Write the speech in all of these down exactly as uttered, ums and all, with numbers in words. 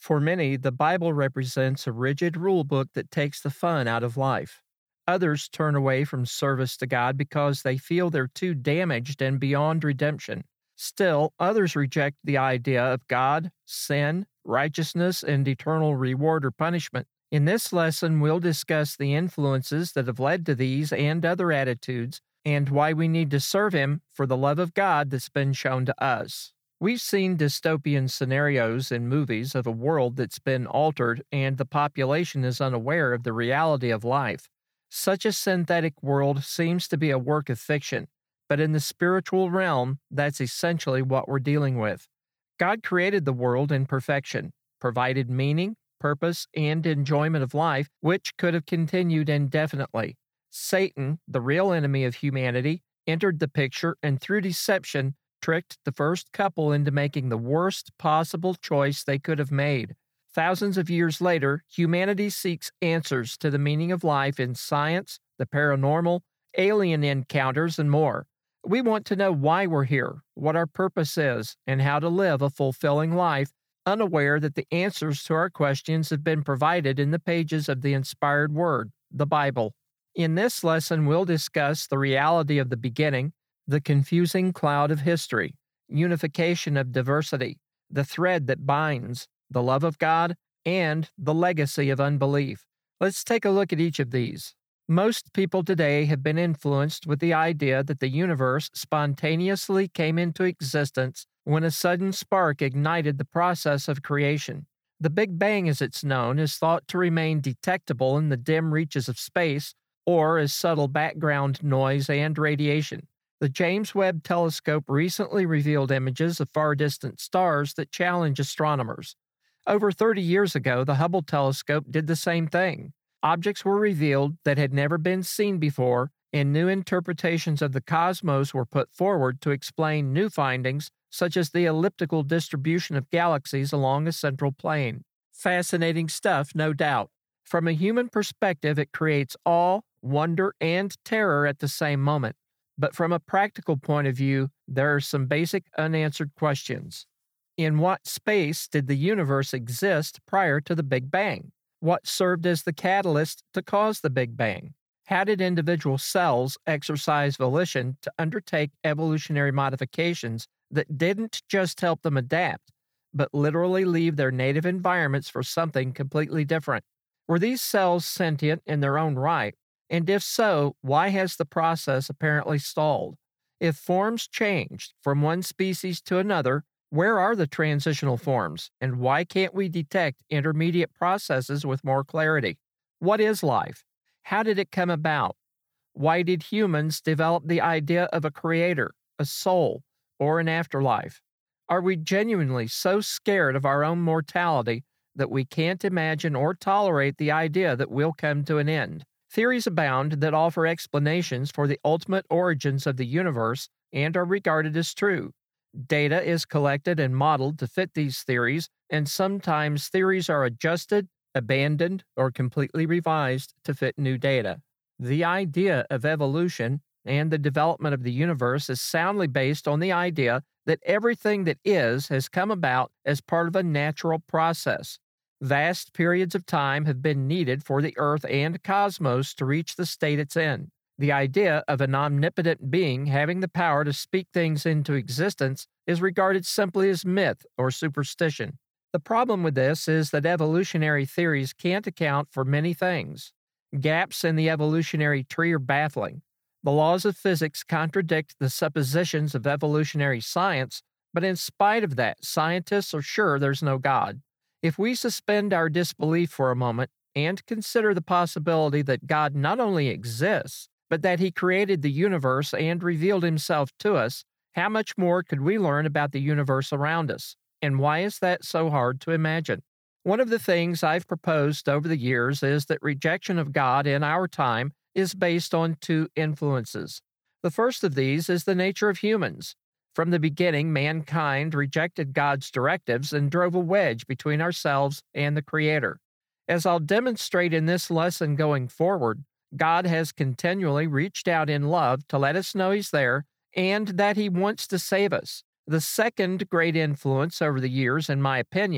For many, the Bible represents a rigid rule book that takes the fun out of life. Others turn away from service to God because they feel they're too damaged and beyond redemption. Still, others reject the idea of God, sin, righteousness, and eternal reward or punishment. In this lesson, we'll discuss the influences that have led to these and other attitudes, and why we need to serve Him for the love of God that's been shown to us. We've seen dystopian scenarios in movies of a world that's been altered and the population is unaware of the reality of life. Such a synthetic world seems to be a work of fiction, but in the spiritual realm, that's essentially what we're dealing with. God created the world in perfection, provided meaning, purpose, and enjoyment of life, which could have continued indefinitely. Satan, the real enemy of humanity, entered the picture and through deception tricked the first couple into making the worst possible choice they could have made. Thousands of years later, humanity seeks answers to the meaning of life in science, the paranormal, alien encounters, and more. We want to know why we're here, what our purpose is, and how to live a fulfilling life, unaware that the answers to our questions have been provided in the pages of the inspired Word, the Bible. In this lesson, we'll discuss the reality of the beginning, the confusing cloud of history, unification of diversity, the thread that binds, the love of God, and the legacy of unbelief. Let's take a look at each of these. Most people today have been influenced with the idea that the universe spontaneously came into existence when a sudden spark ignited the process of creation. The Big Bang, as it's known, is thought to remain detectable in the dim reaches of space or as subtle background noise and radiation. The James Webb Telescope recently revealed images of far-distant stars that challenge astronomers. Over thirty years ago, the Hubble telescope did the same thing. Objects were revealed that had never been seen before, and new interpretations of the cosmos were put forward to explain new findings, such as the elliptical distribution of galaxies along a central plane. Fascinating stuff, no doubt. From a human perspective, it creates awe, wonder, and terror at the same moment. But from a practical point of view, there are some basic unanswered questions. In what space did the universe exist prior to the Big Bang? What served as the catalyst to cause the Big Bang? How did individual cells exercise volition to undertake evolutionary modifications that didn't just help them adapt, but literally leave their native environments for something completely different? Were these cells sentient in their own right? And if so, why has the process apparently stalled? If forms changed from one species to another, where are the transitional forms, and why can't we detect intermediate processes with more clarity? What is life? How did it come about? Why did humans develop the idea of a creator, a soul, or an afterlife? Are we genuinely so scared of our own mortality that we can't imagine or tolerate the idea that we'll come to an end? Theories abound that offer explanations for the ultimate origins of the universe and are regarded as true. Data is collected and modeled to fit these theories, and sometimes theories are adjusted, abandoned, or completely revised to fit new data. The idea of evolution and the development of the universe is soundly based on the idea that everything that is has come about as part of a natural process. Vast periods of time have been needed for the Earth and cosmos to reach the state it's in. The idea of an omnipotent being having the power to speak things into existence is regarded simply as myth or superstition. The problem with this is that evolutionary theories can't account for many things. Gaps in the evolutionary tree are baffling. The laws of physics contradict the suppositions of evolutionary science, but in spite of that, scientists are sure there's no God. If we suspend our disbelief for a moment and consider the possibility that God not only exists, but that He created the universe and revealed Himself to us, how much more could we learn about the universe around us? And why is that so hard to imagine? One of the things I've proposed over the years is that rejection of God in our time is based on two influences. The first of these is the nature of humans. From the beginning, mankind rejected God's directives and drove a wedge between ourselves and the Creator. As I'll demonstrate in this lesson going forward, God has continually reached out in love to let us know He's there and that He wants to save us. The second great influence over the years, in my opinion,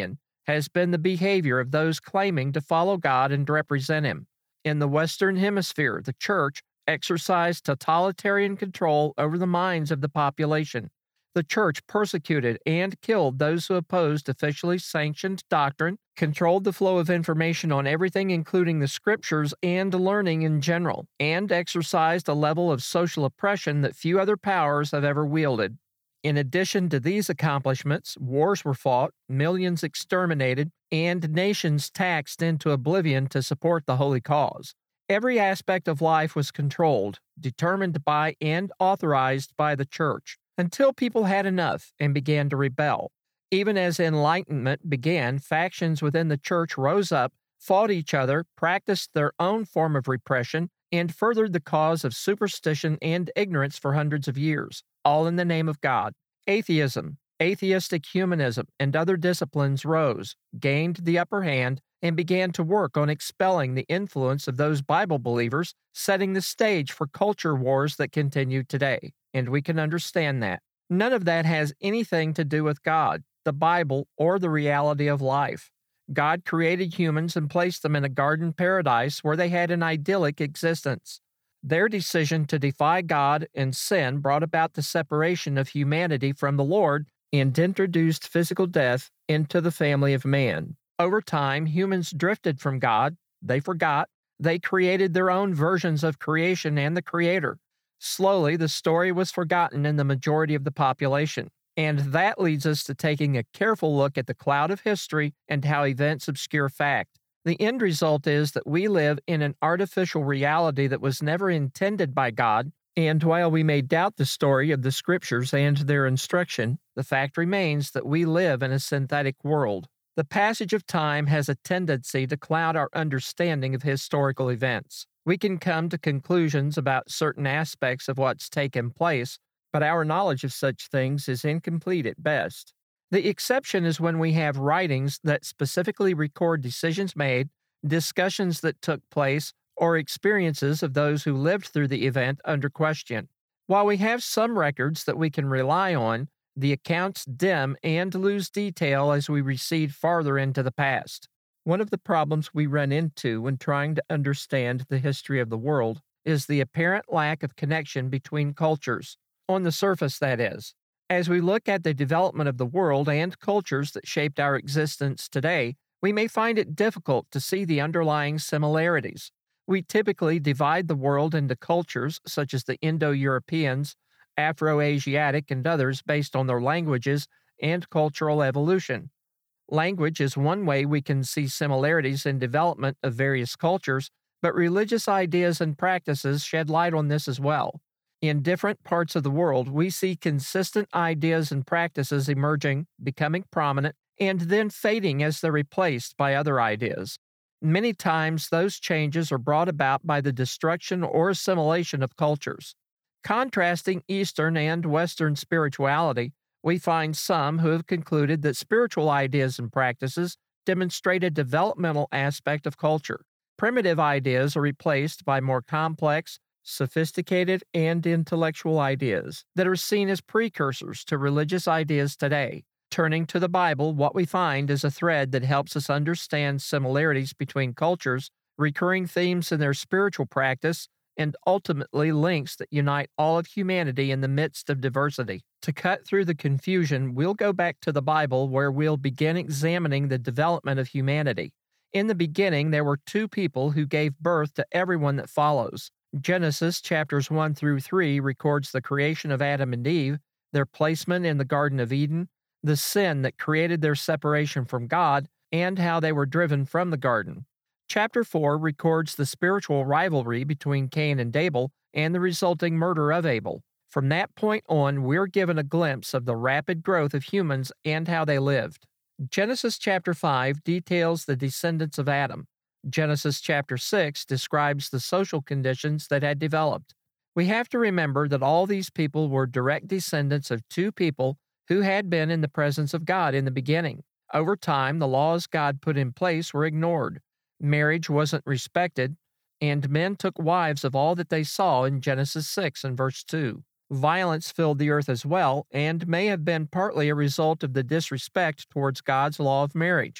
has been the behavior of those claiming to follow God and represent Him. In the Western Hemisphere, the Church exercised totalitarian control over the minds of the population. The Church persecuted and killed those who opposed officially sanctioned doctrine, controlled the flow of information on everything including the Scriptures and learning in general, and exercised a level of social oppression that few other powers have ever wielded. In addition to these accomplishments, wars were fought, millions exterminated, and nations taxed into oblivion to support the holy cause. Every aspect of life was controlled, determined by, and authorized by the Church, until people had enough and began to rebel. Even as enlightenment began, factions within the Church rose up, fought each other, practiced their own form of repression, and furthered the cause of superstition and ignorance for hundreds of years, all in the name of God. Atheism, atheistic humanism, and other disciplines rose, gained the upper hand, and began to work on expelling the influence of those Bible believers, setting the stage for culture wars that continue today. And we can understand that. None of that has anything to do with God, the Bible, or the reality of life. God created humans and placed them in a garden paradise where they had an idyllic existence. Their decision to defy God and sin brought about the separation of humanity from the Lord and introduced physical death into the family of man. Over time, humans drifted from God, they forgot, they created their own versions of creation and the Creator. Slowly, the story was forgotten in the majority of the population. And that leads us to taking a careful look at the cloud of history and how events obscure fact. The end result is that we live in an artificial reality that was never intended by God, and while we may doubt the story of the Scriptures and their instruction, the fact remains that we live in a synthetic world. The passage of time has a tendency to cloud our understanding of historical events. We can come to conclusions about certain aspects of what's taken place, but our knowledge of such things is incomplete at best. The exception is when we have writings that specifically record decisions made, discussions that took place, or experiences of those who lived through the event under question. While we have some records that we can rely on, the accounts dim and lose detail as we recede farther into the past. One of the problems we run into when trying to understand the history of the world is the apparent lack of connection between cultures. On the surface, that is. As we look at the development of the world and cultures that shaped our existence today, we may find it difficult to see the underlying similarities. We typically divide the world into cultures such as the Indo-Europeans, Afro-Asiatic, and others based on their languages and cultural evolution. Language is one way we can see similarities in development of various cultures, but religious ideas and practices shed light on this as well. In different parts of the world, we see consistent ideas and practices emerging, becoming prominent, and then fading as they're replaced by other ideas. Many times, those changes are brought about by the destruction or assimilation of cultures. Contrasting Eastern and Western spirituality, we find some who have concluded that spiritual ideas and practices demonstrate a developmental aspect of culture. Primitive ideas are replaced by more complex, sophisticated, and intellectual ideas that are seen as precursors to religious ideas today. Turning to the Bible, what we find is a thread that helps us understand similarities between cultures, recurring themes in their spiritual practice, and ultimately links that unite all of humanity in the midst of diversity. To cut through the confusion, we'll go back to the Bible where we'll begin examining the development of humanity. In the beginning, there were two people who gave birth to everyone that follows. Genesis chapters one through three records the creation of Adam and Eve, their placement in the Garden of Eden, the sin that created their separation from God, and how they were driven from the garden. Chapter four records the spiritual rivalry between Cain and Abel and the resulting murder of Abel. From that point on, we're given a glimpse of the rapid growth of humans and how they lived. Genesis chapter five details the descendants of Adam. Genesis chapter six describes the social conditions that had developed. We have to remember that all these people were direct descendants of two people who had been in the presence of God in the beginning. Over time, the laws God put in place were ignored. Marriage wasn't respected, and men took wives of all that they saw in Genesis six and verse two. Violence filled the earth as well, and may have been partly a result of the disrespect towards God's law of marriage.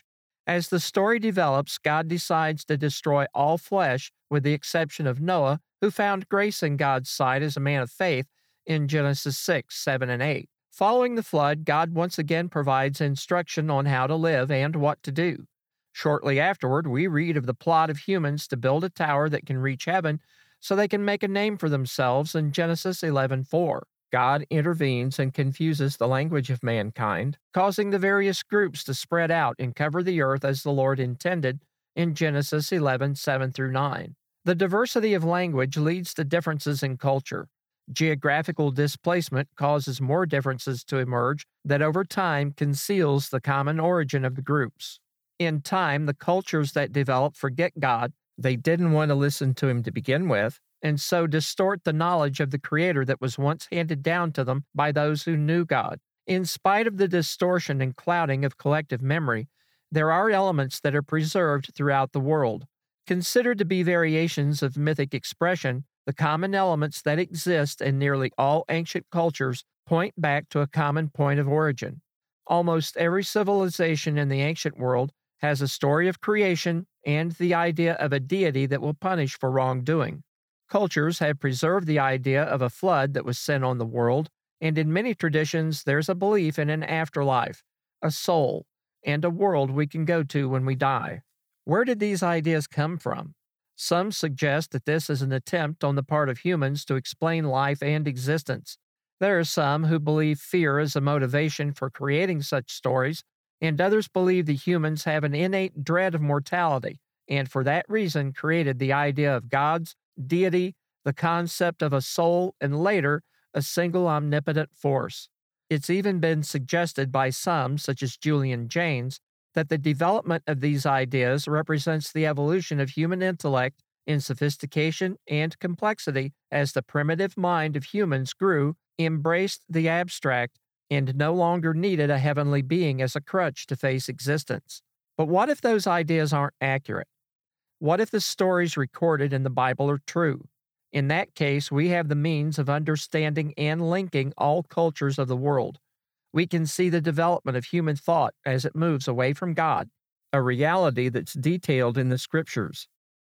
As the story develops, God decides to destroy all flesh with the exception of Noah, who found grace in God's sight as a man of faith in Genesis six, seven, and eight. Following the flood, God once again provides instruction on how to live and what to do. Shortly afterward, we read of the plot of humans to build a tower that can reach heaven so they can make a name for themselves in Genesis eleven four. God intervenes and confuses the language of mankind, causing the various groups to spread out and cover the earth as the Lord intended in Genesis eleven seven through nine. The diversity of language leads to differences in culture. Geographical displacement causes more differences to emerge that over time conceals the common origin of the groups. In time, the cultures that develop forget God. They didn't want to listen to Him to begin with, and so distort the knowledge of the Creator that was once handed down to them by those who knew God. In spite of the distortion and clouding of collective memory, there are elements that are preserved throughout the world. Considered to be variations of mythic expression, the common elements that exist in nearly all ancient cultures point back to a common point of origin. Almost every civilization in the ancient world has a story of creation and the idea of a deity that will punish for wrongdoing. Cultures have preserved the idea of a flood that was sent on the world, and in many traditions there's a belief in an afterlife, a soul, and a world we can go to when we die. Where did these ideas come from? Some suggest that this is an attempt on the part of humans to explain life and existence. There are some who believe fear is a motivation for creating such stories, and others believe the humans have an innate dread of mortality, and for that reason created the idea of gods, deity, the concept of a soul, and later, a single omnipotent force. It's even been suggested by some, such as Julian Jaynes, that the development of these ideas represents the evolution of human intellect in sophistication and complexity as the primitive mind of humans grew, embraced the abstract, and no longer needed a heavenly being as a crutch to face existence. But what if those ideas aren't accurate? What if the stories recorded in the Bible are true? In that case, we have the means of understanding and linking all cultures of the world. We can see the development of human thought as it moves away from God, a reality that's detailed in the Scriptures.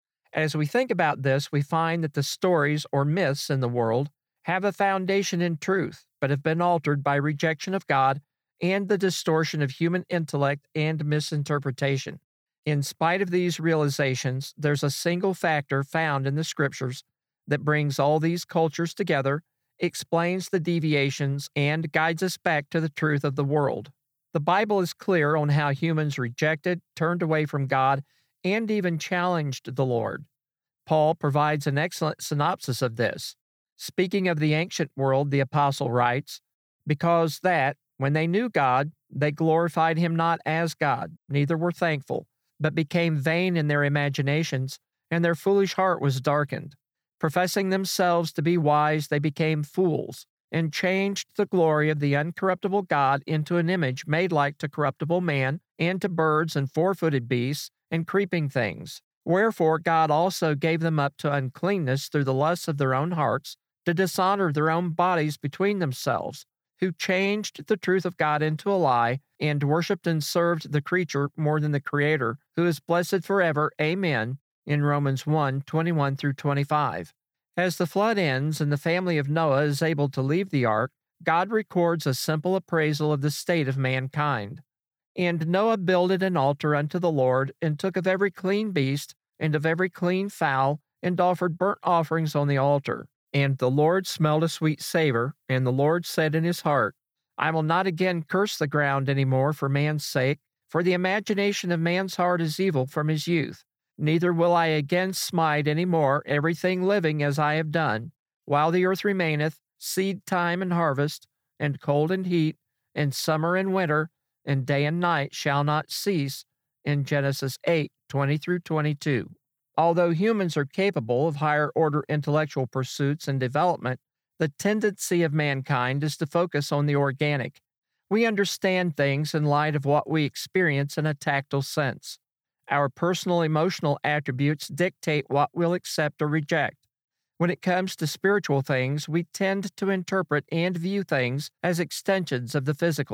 As we think about this, we find that the stories or myths in the world have a foundation in truth, but have been altered by rejection of God and the distortion of human intellect and misinterpretation. In spite of these realizations, there's a single factor found in the Scriptures that brings all these cultures together, explains the deviations, and guides us back to the truth of the world. The Bible is clear on how humans rejected, turned away from God, and even challenged the Lord. Paul provides an excellent synopsis of this. Speaking of the ancient world, the apostle writes, "Because that, when they knew God, they glorified Him not as God, neither were thankful, but became vain in their imaginations, and their foolish heart was darkened. Professing themselves to be wise, they became fools, and changed the glory of the uncorruptible God into an image made like to corruptible man, and to birds and four-footed beasts, and creeping things. Wherefore God also gave them up to uncleanness through the lusts of their own hearts, to dishonor their own bodies between themselves, who changed the truth of God into a lie, and worshipped and served the creature more than the Creator, who is blessed forever. Amen." In Romans one, twenty-one through twenty-five. As the flood ends and the family of Noah is able to leave the ark, God records a simple appraisal of the state of mankind. "And Noah builded an altar unto the Lord, and took of every clean beast, and of every clean fowl, and offered burnt offerings on the altar. And the Lord smelled a sweet savor, and the Lord said in his heart, I will not again curse the ground any more for man's sake, for the imagination of man's heart is evil from his youth. Neither will I again smite any more everything living as I have done, while the earth remaineth, seed time and harvest, and cold and heat, and summer and winter, and day and night shall not cease," in Genesis eight, twenty through twenty-two. Although humans are capable of higher-order intellectual pursuits and development, the tendency of mankind is to focus on the organic. We understand things in light of what we experience in a tactile sense. Our personal emotional attributes dictate what we'll accept or reject. When it comes to spiritual things, we tend to interpret and view things as extensions of the physical.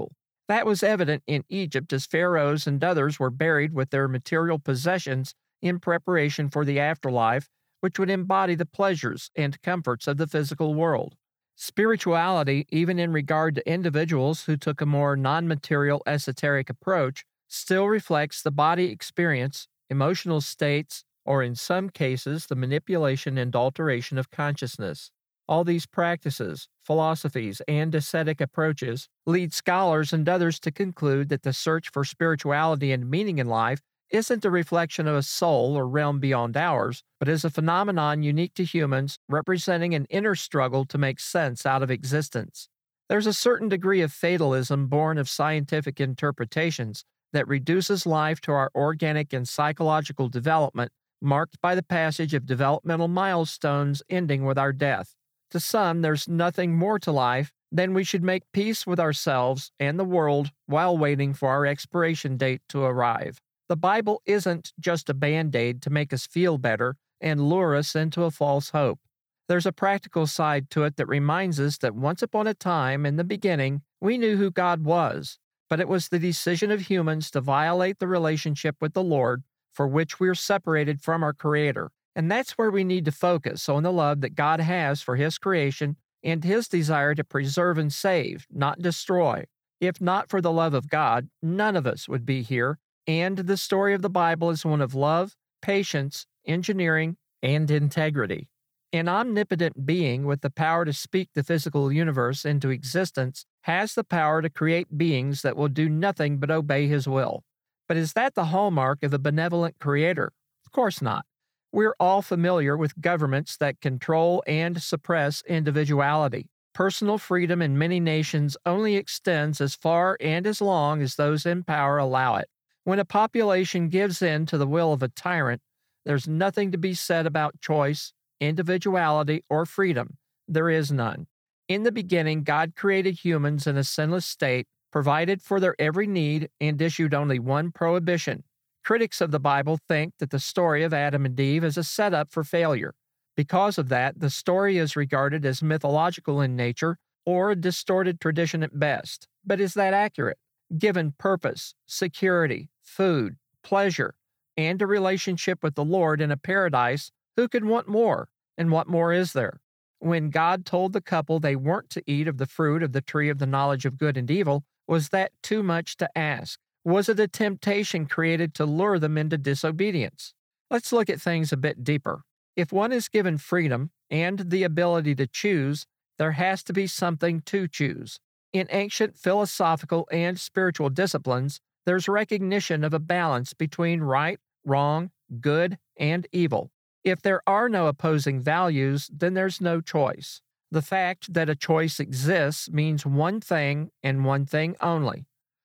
That was evident in Egypt as pharaohs and others were buried with their material possessions in preparation for the afterlife, which would embody the pleasures and comforts of the physical world. Spirituality, even in regard to individuals who took a more non-material esoteric approach, still reflects the body experience, emotional states, or in some cases, the manipulation and alteration of consciousness. All these practices, philosophies, and ascetic approaches lead scholars and others to conclude that the search for spirituality and meaning in life isn't a reflection of a soul or realm beyond ours, but is a phenomenon unique to humans, representing an inner struggle to make sense out of existence. There's a certain degree of fatalism born of scientific interpretations that reduces life to our organic and psychological development, marked by the passage of developmental milestones ending with our death. To some, there's nothing more to life than we should make peace with ourselves and the world while waiting for our expiration date to arrive. The Bible isn't just a band-aid to make us feel better and lure us into a false hope. There's a practical side to it that reminds us that once upon a time, in the beginning, we knew who God was, but it was the decision of humans to violate the relationship with the Lord for which we're separated from our Creator. And that's where we need to focus on the love that God has for His creation and His desire to preserve and save, not destroy. If not for the love of God, none of us would be here, and the story of the Bible is one of love, patience, engineering, and integrity. An omnipotent being with the power to speak the physical universe into existence has the power to create beings that will do nothing but obey His will. But is that the hallmark of a benevolent Creator? Of course not. We're all familiar with governments that control and suppress individuality. Personal freedom in many nations only extends as far and as long as those in power allow it. When a population gives in to the will of a tyrant, there's nothing to be said about choice, individuality, or freedom. There is none. In the beginning, God created humans in a sinless state, provided for their every need, and issued only one prohibition. Critics of the Bible think that the story of Adam and Eve is a setup for failure. Because of that, the story is regarded as mythological in nature or a distorted tradition at best. But is that accurate? Given purpose, security, food, pleasure, and a relationship with the Lord in a paradise, who could want more? And what more is there? When God told the couple they weren't to eat of the fruit of the tree of the knowledge of good and evil, was that too much to ask? Was it a temptation created to lure them into disobedience? Let's look at things a bit deeper. If one is given freedom and the ability to choose, there has to be something to choose. In ancient philosophical and spiritual disciplines, there's recognition of a balance between right, wrong, good, and evil. If there are no opposing values, then there's no choice. The fact that a choice exists means one thing and one thing only.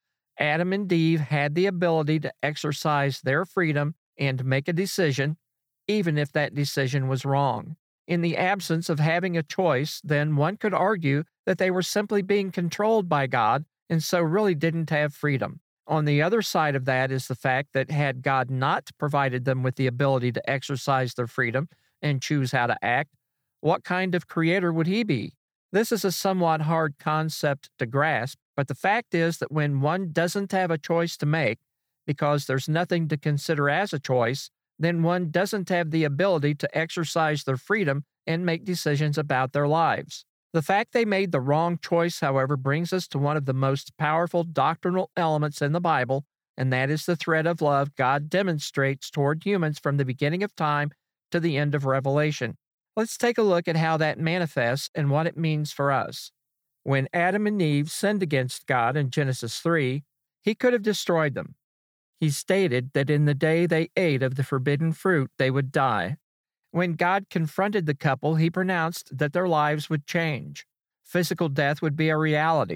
Adam and Eve had the ability to exercise their freedom and make a decision, even if that decision was wrong. In the absence of having a choice, then one could argue that they were simply being controlled by God and so really didn't have freedom. On the other side of that is the fact that had God not provided them with the ability to exercise their freedom and choose how to act, what kind of creator would He be? This is a somewhat hard concept to grasp, but the fact is that when one doesn't have a choice to make, because there's nothing to consider as a choice, then one doesn't have the ability to exercise their freedom and make decisions about their lives. The fact they made the wrong choice, however, brings us to one of the most powerful doctrinal elements in the Bible, and that is the thread of love God demonstrates toward humans from the beginning of time to the end of Revelation. Let's take a look at how that manifests and what it means for us. When Adam and Eve sinned against God in Genesis three, He could have destroyed them. He stated that in the day they ate of the forbidden fruit, they would die. When God confronted the couple, He pronounced that their lives would change. Physical death would be a reality.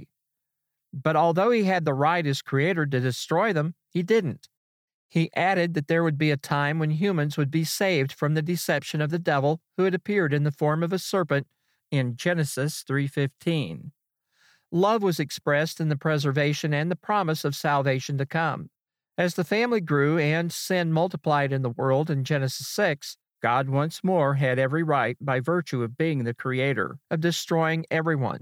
But although He had the right as Creator to destroy them, He didn't. He added that there would be a time when humans would be saved from the deception of the devil who had appeared in the form of a serpent in Genesis three fifteen. Love was expressed in the preservation and the promise of salvation to come. As the family grew and sin multiplied in the world in Genesis six, God once more had every right, by virtue of being the Creator, of destroying everyone.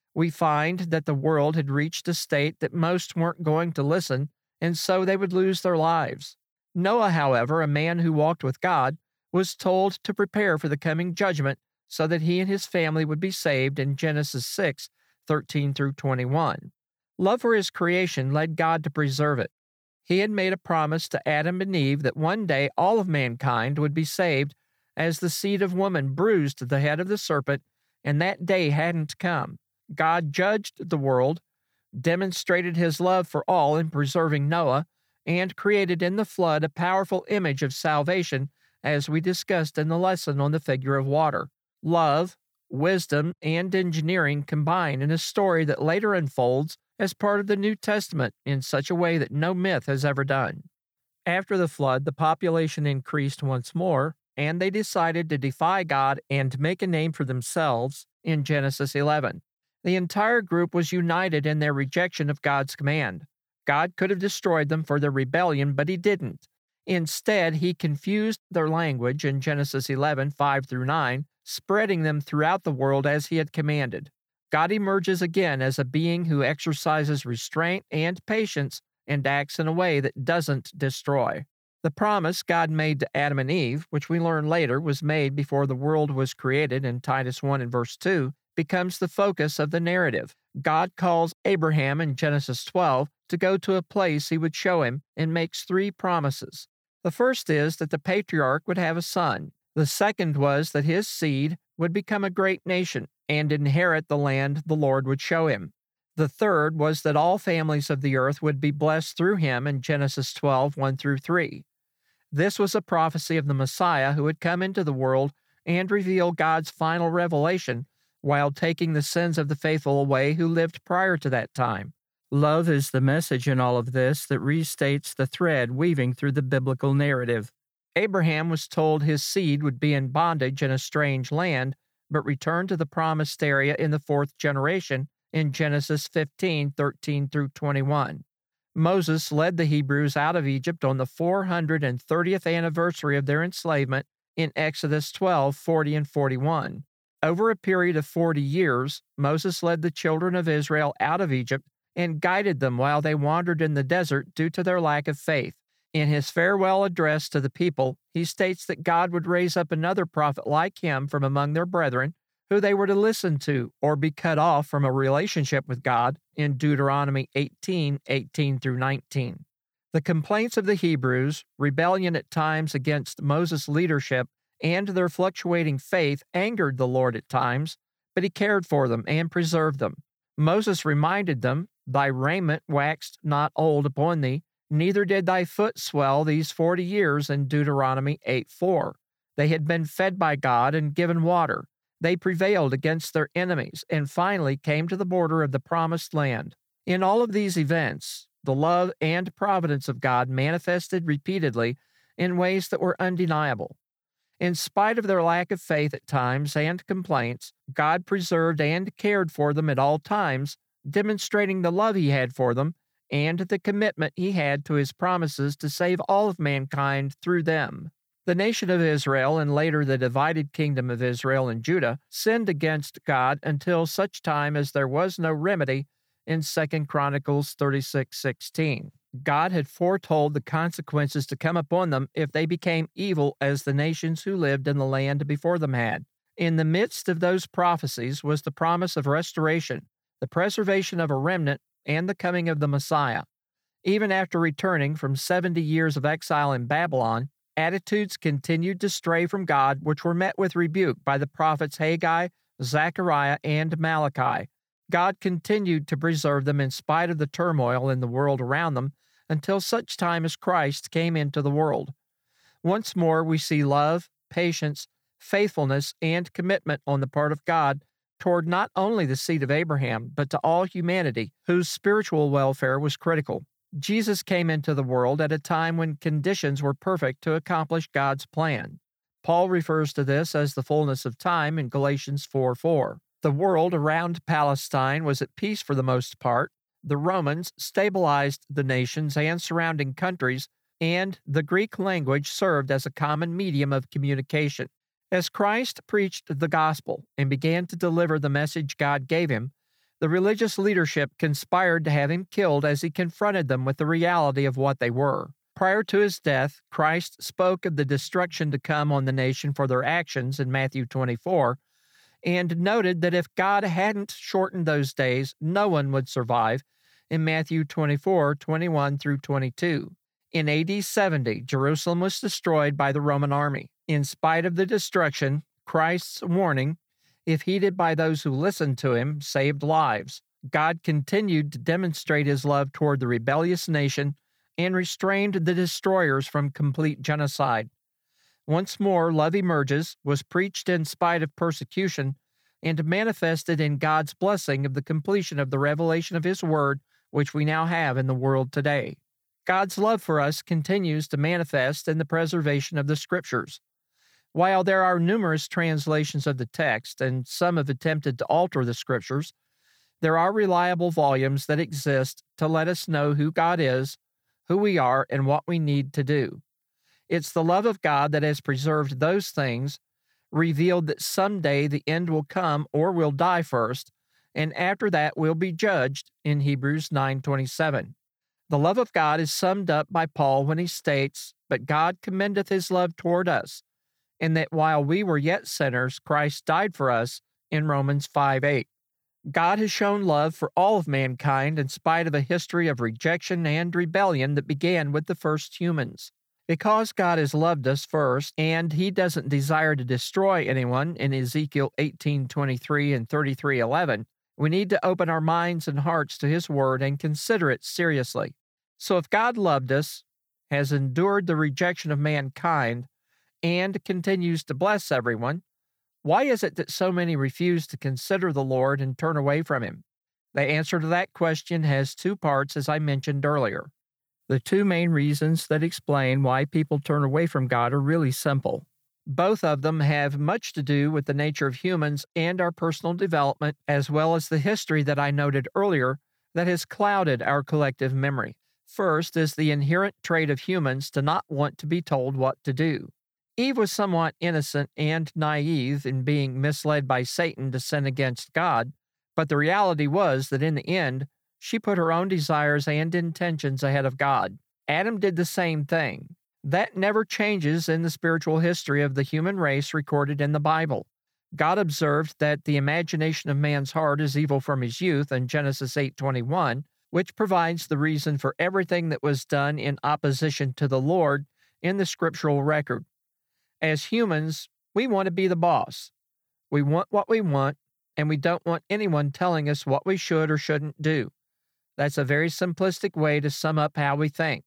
We find that the world had reached a state that most weren't going to listen, and so they would lose their lives. Noah, however, a man who walked with God, was told to prepare for the coming judgment so that he and his family would be saved in Genesis six, thirteen through twenty-one. Love for his creation led God to preserve it. He had made a promise to Adam and Eve that one day all of mankind would be saved as the seed of woman bruised the head of the serpent, and that day hadn't come. God judged the world, demonstrated his love for all in preserving Noah, and created in the flood a powerful image of salvation, as we discussed in the lesson on the figure of water. Love, wisdom, and engineering combine in a story that later unfolds as part of the New Testament in such a way that no myth has ever done. After the flood, the population increased once more, and they decided to defy God and make a name for themselves in Genesis eleven. The entire group was united in their rejection of God's command. God could have destroyed them for their rebellion, but he didn't. Instead, he confused their language in Genesis eleven, five through nine, spreading them throughout the world as he had commanded. God emerges again as a being who exercises restraint and patience and acts in a way that doesn't destroy. The promise God made to Adam and Eve, which we learn later was made before the world was created in Titus one and verse two, becomes the focus of the narrative. God calls Abraham in Genesis twelve to go to a place he would show him and makes three promises. The first is that the patriarch would have a son. The second was that his seed would become a great nation and inherit the land the Lord would show him. The third was that all families of the earth would be blessed through him in Genesis twelve, one through three. This was a prophecy of the Messiah who would come into the world and reveal God's final revelation while taking the sins of the faithful away who lived prior to that time. Love is the message in all of this that restates the thread weaving through the biblical narrative. Abraham was told his seed would be in bondage in a strange land, but return to the promised area in the fourth generation in Genesis fifteen, thirteen through twenty-one. Moses led the Hebrews out of Egypt on the four hundred thirtieth anniversary of their enslavement in Exodus twelve, forty and forty-one. Over a period of forty years, Moses led the children of Israel out of Egypt and guided them while they wandered in the desert due to their lack of faith. In his farewell address to the people, he states that God would raise up another prophet like him from among their brethren, who they were to listen to or be cut off from a relationship with God in Deuteronomy eighteen, eighteen through nineteen. The complaints of the Hebrews, rebellion at times against Moses' leadership, and their fluctuating faith angered the Lord at times, but he cared for them and preserved them. Moses reminded them, "Thy raiment waxed not old upon thee, neither did thy foot swell these forty years," in Deuteronomy eight four. They had been fed by God and given water. They prevailed against their enemies and finally came to the border of the promised land. In all of these events, the love and providence of God manifested repeatedly in ways that were undeniable. In spite of their lack of faith at times and complaints, God preserved and cared for them at all times, demonstrating the love he had for them and the commitment he had to his promises to save all of mankind through them. The nation of Israel, and later the divided kingdom of Israel and Judah, sinned against God until such time as there was no remedy in Second Chronicles thirty-six sixteen. God had foretold the consequences to come upon them if they became evil as the nations who lived in the land before them had. In the midst of those prophecies was the promise of restoration, the preservation of a remnant, and the coming of the Messiah. Even after returning from seventy years of exile in Babylon, attitudes continued to stray from God, which were met with rebuke by the prophets Haggai, Zechariah, and Malachi. God continued to preserve them in spite of the turmoil in the world around them until such time as Christ came into the world. Once more, we see love, patience, faithfulness, and commitment on the part of God toward not only the seed of Abraham, but to all humanity, whose spiritual welfare was critical. Jesus came into the world at a time when conditions were perfect to accomplish God's plan. Paul refers to this as the fullness of time in Galatians four four. The world around Palestine was at peace for the most part. The Romans stabilized the nations and surrounding countries, and the Greek language served as a common medium of communication. As Christ preached the gospel and began to deliver the message God gave him, The religious leadership conspired to have him killed as he confronted them with the reality of what they were. Prior to his death, Christ spoke of the destruction to come on the nation for their actions in Matthew twenty-four, and noted that if God hadn't shortened those days, no one would survive in Matthew twenty-four, twenty-one through twenty-two. In A D seventy, Jerusalem was destroyed by the Roman army. In spite of the destruction, Christ's warning, if heeded by those who listened to him, saved lives. God continued to demonstrate his love toward the rebellious nation and restrained the destroyers from complete genocide. Once more, love emerges, was preached in spite of persecution, and manifested in God's blessing of the completion of the revelation of his word, which we now have in the world today. God's love for us continues to manifest in the preservation of the Scriptures. While there are numerous translations of the text, and some have attempted to alter the Scriptures, there are reliable volumes that exist to let us know who God is, who we are, and what we need to do. It's the love of God that has preserved those things, revealed that someday the end will come or we'll die first, and after that we'll be judged in Hebrews nine twenty-seven. The love of God is summed up by Paul when he states, "But God commendeth his love toward us, in that while we were yet sinners, Christ died for us," in Romans five eight. God has shown love for all of mankind in spite of a history of rejection and rebellion that began with the first humans. Because God has loved us first, and he doesn't desire to destroy anyone in Ezekiel eighteen twenty-three and thirty-three eleven, we need to open our minds and hearts to his word and consider it seriously. So if God loved us, has endured the rejection of mankind, and continues to bless everyone, why is it that so many refuse to consider the Lord and turn away from him? The answer to that question has two parts, as I mentioned earlier. The two main reasons that explain why people turn away from God are really simple. Both of them have much to do with the nature of humans and our personal development, as well as the history that I noted earlier that has clouded our collective memory. First is the inherent trait of humans to not want to be told what to do. Eve was somewhat innocent and naive in being misled by Satan to sin against God, but the reality was that in the end, she put her own desires and intentions ahead of God. Adam did the same thing. That never changes in the spiritual history of the human race recorded in the Bible. God observed that the imagination of man's heart is evil from his youth in Genesis eight twenty-one, which provides the reason for everything that was done in opposition to the Lord in the scriptural record. As humans, we want to be the boss. We want what we want, and we don't want anyone telling us what we should or shouldn't do. That's a very simplistic way to sum up how we think.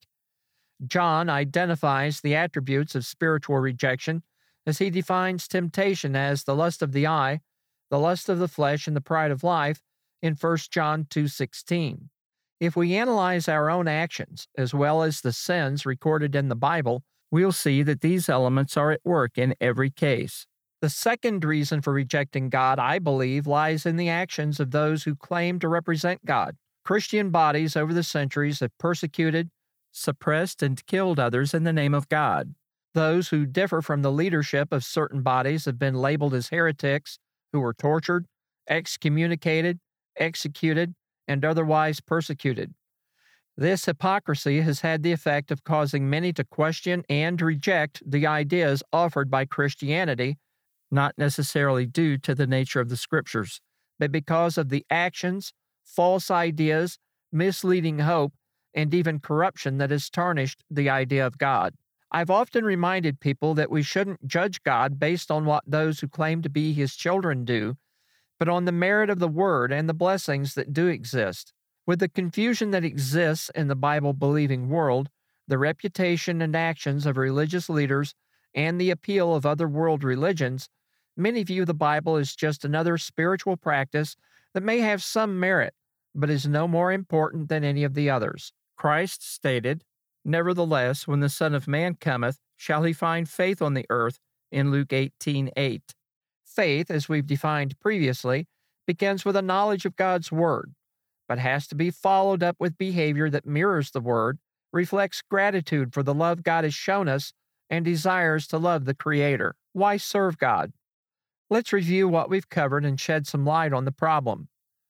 John identifies the attributes of spiritual rejection as he defines temptation as the lust of the eye, the lust of the flesh, and the pride of life in First John two sixteen. If we analyze our own actions as well as the sins recorded in the Bible, we'll see that these elements are at work in every case. The second reason for rejecting God, I believe, lies in the actions of those who claim to represent God. Christian bodies over the centuries have persecuted, suppressed, and killed others in the name of God. Those who differ from the leadership of certain bodies have been labeled as heretics who were tortured, excommunicated, executed, and otherwise persecuted. This hypocrisy has had the effect of causing many to question and reject the ideas offered by Christianity, not necessarily due to the nature of the Scriptures, but because of the actions, false ideas, misleading hope, and even corruption that has tarnished the idea of God. I've often reminded people that we shouldn't judge God based on what those who claim to be his children do, but on the merit of the Word and the blessings that do exist. With the confusion that exists in the Bible-believing world, the reputation and actions of religious leaders, and the appeal of other world religions, many view the Bible as just another spiritual practice that may have some merit, but is no more important than any of the others. Christ stated, "Nevertheless, when the Son of Man cometh, shall he find faith on the earth?" in Luke eighteen eight. Faith, as we've defined previously, begins with a knowledge of God's Word, but has to be followed up with behavior that mirrors the Word, reflects gratitude for the love God has shown us, and desires to love the Creator. Why serve God? Let's review what we've covered and shed some light on the problem.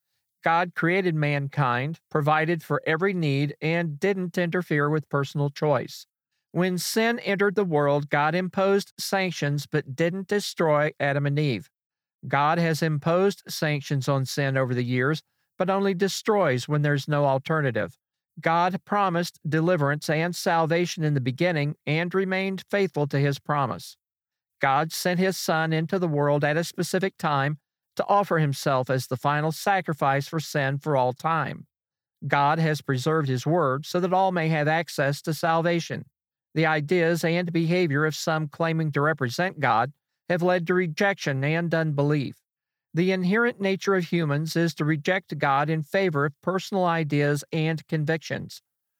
God created mankind, provided for every need, and didn't interfere with personal choice. When sin entered the world, God imposed sanctions but didn't destroy Adam and Eve. God has imposed sanctions on sin over the years, but only destroys when there's no alternative. God promised deliverance and salvation in the beginning and remained faithful to his promise. God sent his Son into the world at a specific time to offer himself as the final sacrifice for sin for all time. God has preserved his word so that all may have access to salvation. The ideas and behavior of some claiming to represent God have led to rejection and unbelief. The inherent nature of humans is to reject God in favor of personal ideas and convictions.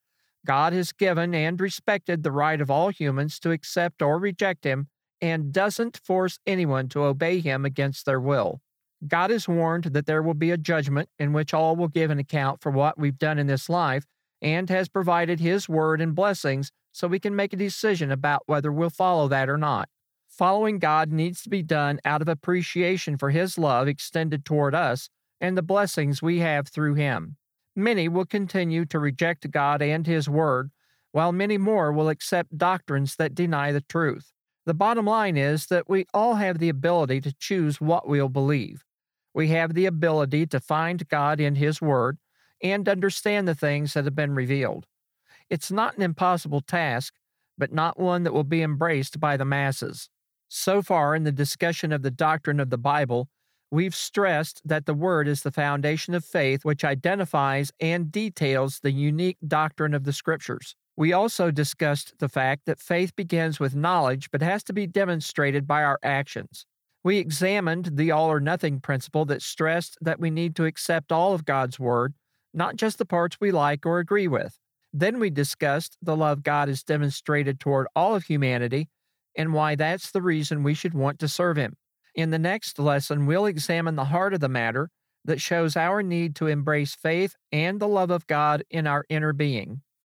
God has given and respected the right of all humans to accept or reject him and doesn't force anyone to obey him against their will. God has warned that there will be a judgment in which all will give an account for what we've done in this life and has provided his word and blessings so we can make a decision about whether we'll follow that or not. Following God needs to be done out of appreciation for his love extended toward us and the blessings we have through him. Many will continue to reject God and his word, while many more will accept doctrines that deny the truth. The bottom line is that we all have the ability to choose what we'll believe. We have the ability to find God in his word and understand the things that have been revealed. It's not an impossible task, but not one that will be embraced by the masses. So far in the discussion of the doctrine of the Bible, we've stressed that the Word is the foundation of faith which identifies and details the unique doctrine of the Scriptures. We also discussed the fact that faith begins with knowledge but has to be demonstrated by our actions. We examined the all-or-nothing principle that stressed that we need to accept all of God's Word, not just the parts we like or agree with. Then we discussed the love God has demonstrated toward all of humanity and why that's the reason we should want to serve him. In the next lesson, we'll examine the heart of the matter that shows our need to embrace faith and the love of God in our inner being.